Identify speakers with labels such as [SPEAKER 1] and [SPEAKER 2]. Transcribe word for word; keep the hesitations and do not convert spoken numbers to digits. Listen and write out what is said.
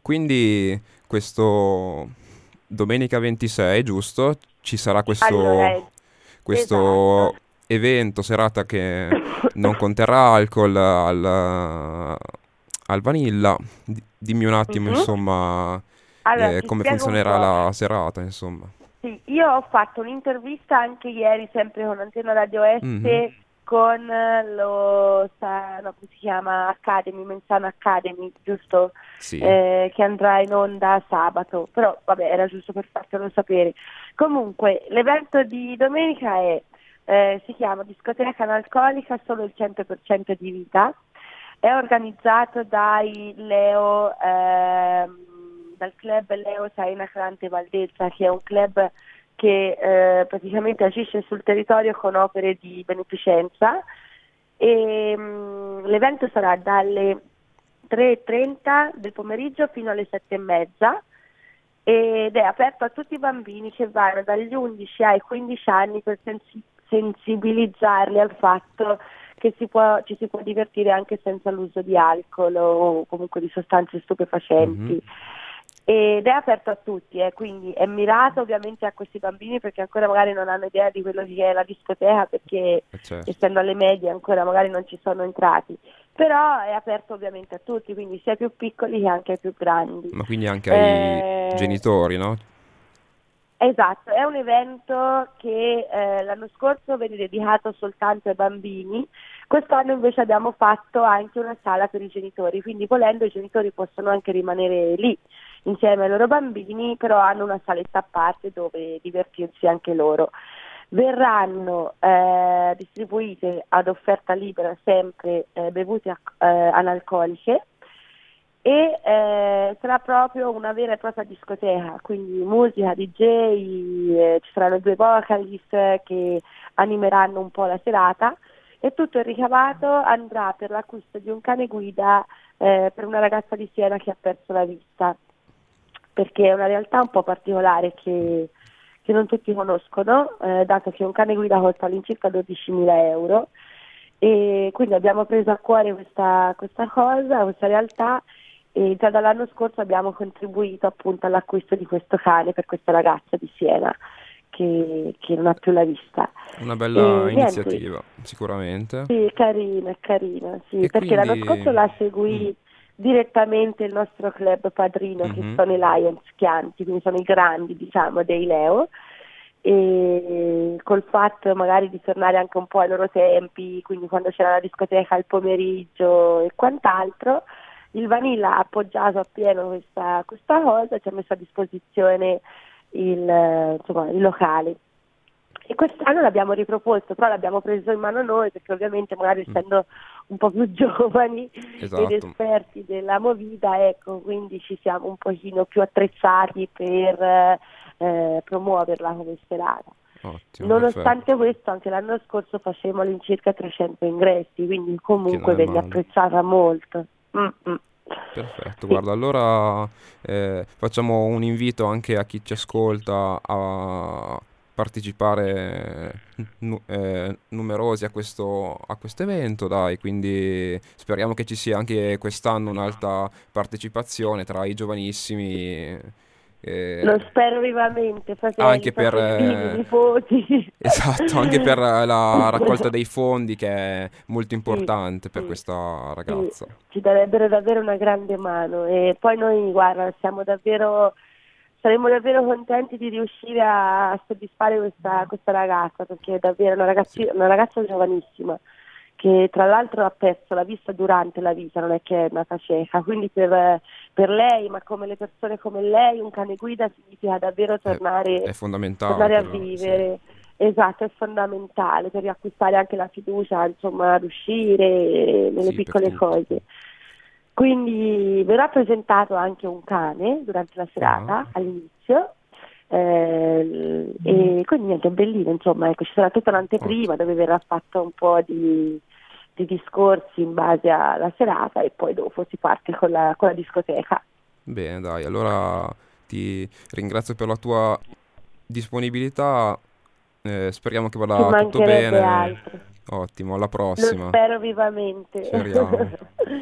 [SPEAKER 1] quindi questo domenica ventisei, giusto? Ci sarà
[SPEAKER 2] Allora,
[SPEAKER 1] questo,
[SPEAKER 2] eh, esatto.
[SPEAKER 1] questo evento, serata che non conterrà alcol al, al vanilla. Di- Dimmi un attimo,
[SPEAKER 2] Mhm.
[SPEAKER 1] insomma,
[SPEAKER 2] Allora,
[SPEAKER 1] eh,
[SPEAKER 2] ti
[SPEAKER 1] come
[SPEAKER 2] spiego un
[SPEAKER 1] funzionerà
[SPEAKER 2] po'.
[SPEAKER 1] la serata, insomma.
[SPEAKER 2] Sì, io ho fatto un'intervista anche ieri, sempre con Antena Radio
[SPEAKER 1] Mhm.
[SPEAKER 2] Este, con eh, lo, sa- no, come si chiama, Academy, Menzano Academy, giusto?
[SPEAKER 1] Sì.
[SPEAKER 2] Eh, che andrà in onda sabato, però vabbè, era giusto per fartelo sapere. Comunque, l'evento di domenica è, eh, si chiama Discoteca Analcolica, solo il cento per cento di vita. È organizzato dai Leo, ehm, dal club Leo Saina Crante Valdezza, che è un club che eh, praticamente agisce sul territorio con opere di beneficenza. E, mh, l'evento sarà dalle tre e trenta del pomeriggio fino alle sette e mezza ed è aperto a tutti i bambini che vanno dagli undici ai quindici anni per sensi- sensibilizzarli al fatto che si può, ci si può divertire anche senza l'uso di alcol o comunque di sostanze
[SPEAKER 1] Mhm.
[SPEAKER 2] stupefacenti. Ed è aperto a tutti, eh, quindi è mirato ovviamente a questi bambini perché ancora magari non hanno idea di quello che è la discoteca perché
[SPEAKER 1] Eh, certo.
[SPEAKER 2] essendo alle medie ancora magari non ci sono entrati, però è aperto ovviamente a tutti, quindi sia ai più piccoli che anche ai più grandi.
[SPEAKER 1] Ma quindi anche ai
[SPEAKER 2] Eh,
[SPEAKER 1] genitori, no?
[SPEAKER 2] Esatto, è un evento che eh, l'anno scorso venne dedicato soltanto ai bambini, quest'anno invece abbiamo fatto anche una sala per i genitori, quindi volendo i genitori possono anche rimanere lì insieme ai loro bambini, però hanno una saletta a parte dove divertirsi anche loro. Verranno eh, distribuite ad offerta libera sempre eh, bevute ac- eh, analcoliche e eh, sarà proprio una vera e propria discoteca, quindi musica, D J, eh, ci saranno due vocalist che animeranno un po' la serata e tutto il ricavato andrà per l'acquisto di un cane guida eh, per una ragazza di Siena che ha perso la vista, perché è una realtà un po' particolare che, che non tutti conoscono, eh, dato che un cane guida costa all'incirca dodicimila euro e quindi abbiamo preso a cuore questa, questa cosa, questa realtà e già dall'anno scorso abbiamo contribuito appunto all'acquisto di questo cane per questa ragazza di Siena che, che non ha più la vista.
[SPEAKER 1] Una bella
[SPEAKER 2] E niente,
[SPEAKER 1] iniziativa, sicuramente.
[SPEAKER 2] sì, è carina, è carina, sì,
[SPEAKER 1] E
[SPEAKER 2] perché l'anno scorso
[SPEAKER 1] quindi...
[SPEAKER 2] la
[SPEAKER 1] mm,
[SPEAKER 2] seguì direttamente il nostro club padrino che
[SPEAKER 1] mhm.
[SPEAKER 2] sono i Lions Chianti, quindi sono i grandi diciamo dei Leo e col fatto magari di tornare anche un po' ai loro tempi, quindi quando c'era la discoteca al pomeriggio e quant'altro, il Vanilla ha appoggiato appieno questa, questa cosa, ci ha messo a disposizione il, eh, insomma, il locale. E quest'anno l'abbiamo riproposto, però l'abbiamo preso in mano noi perché ovviamente magari
[SPEAKER 1] Mm,
[SPEAKER 2] essendo un po' più giovani ed
[SPEAKER 1] esatto,
[SPEAKER 2] esperti della movida, ecco, quindi ci siamo un pochino più attrezzati per eh, promuoverla come serata.
[SPEAKER 1] ottimo,
[SPEAKER 2] Nonostante
[SPEAKER 1] perfetto.
[SPEAKER 2] questo, anche l'anno scorso facevamo all'incirca trecento ingressi, quindi
[SPEAKER 1] Che non
[SPEAKER 2] comunque
[SPEAKER 1] è
[SPEAKER 2] venne
[SPEAKER 1] male.
[SPEAKER 2] apprezzata molto. Mm, mm.
[SPEAKER 1] Perfetto,
[SPEAKER 2] Sì.
[SPEAKER 1] guarda, allora eh, facciamo un invito anche a chi ci ascolta a partecipare nu- eh, numerosi a questo, a questo evento, dai, quindi speriamo che ci sia anche quest'anno un'alta partecipazione tra i giovanissimi, eh,
[SPEAKER 2] Lo spero vivamente, fratelli,
[SPEAKER 1] anche per,
[SPEAKER 2] fratellini,
[SPEAKER 1] eh,
[SPEAKER 2] nipoti.
[SPEAKER 1] esatto, anche per la raccolta dei fondi che è molto
[SPEAKER 2] Sì,
[SPEAKER 1] importante per
[SPEAKER 2] sì,
[SPEAKER 1] questa
[SPEAKER 2] sì,
[SPEAKER 1] ragazza.
[SPEAKER 2] ci darebbero davvero una grande mano e poi noi, guarda, siamo davvero, saremmo davvero contenti di riuscire a, a soddisfare questa, questa ragazza perché è davvero una
[SPEAKER 1] Sì,
[SPEAKER 2] ragazzi- una ragazza giovanissima che tra l'altro ha perso la vista durante la vita, non è che è nata cieca, quindi per, per lei, ma come le persone come lei, un cane guida significa davvero
[SPEAKER 1] è, è
[SPEAKER 2] tornare,
[SPEAKER 1] fondamentale
[SPEAKER 2] tornare a
[SPEAKER 1] per... Sì,
[SPEAKER 2] vivere. Esatto, è fondamentale per riacquistare anche la fiducia, insomma, ad uscire nelle
[SPEAKER 1] sì, per
[SPEAKER 2] piccole
[SPEAKER 1] tutti.
[SPEAKER 2] cose. Quindi verrà presentato anche un cane durante la
[SPEAKER 1] Ah,
[SPEAKER 2] serata, all'inizio, eh, e quindi niente, è bellino, insomma, ecco, ci sarà tutta
[SPEAKER 1] ottimo.
[SPEAKER 2] un'anteprima dove verrà fatto un po' di, di discorsi in base alla serata e poi dopo si parte con la, con la discoteca.
[SPEAKER 1] Bene, dai, allora ti ringrazio per la tua disponibilità. Eh, speriamo che
[SPEAKER 2] Ci
[SPEAKER 1] vada tutto
[SPEAKER 2] mancherebbe
[SPEAKER 1] bene.
[SPEAKER 2] altro.
[SPEAKER 1] Ottimo, alla
[SPEAKER 2] Lo
[SPEAKER 1] prossima.
[SPEAKER 2] spero vivamente.
[SPEAKER 1] Speriamo.